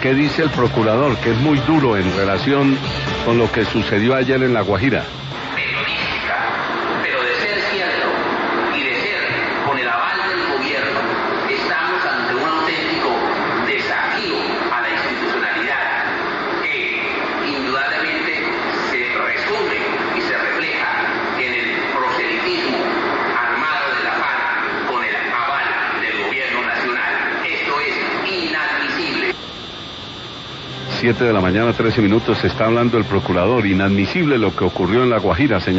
¿Qué dice el procurador? Que es muy duro en relación con lo que sucedió ayer en La Guajira. Periodística, pero de ser cierto y de ser con el aval del gobierno, estamos ante un auténtico desafío a la institucionalidad que indudablemente se resume y se refleja en el proselitismo armado de la FARC con el aval del gobierno nacional. Esto es inadmisible. 7 de la mañana, 13 minutos, se está hablando el procurador. Inadmisible lo que ocurrió en La Guajira, señor.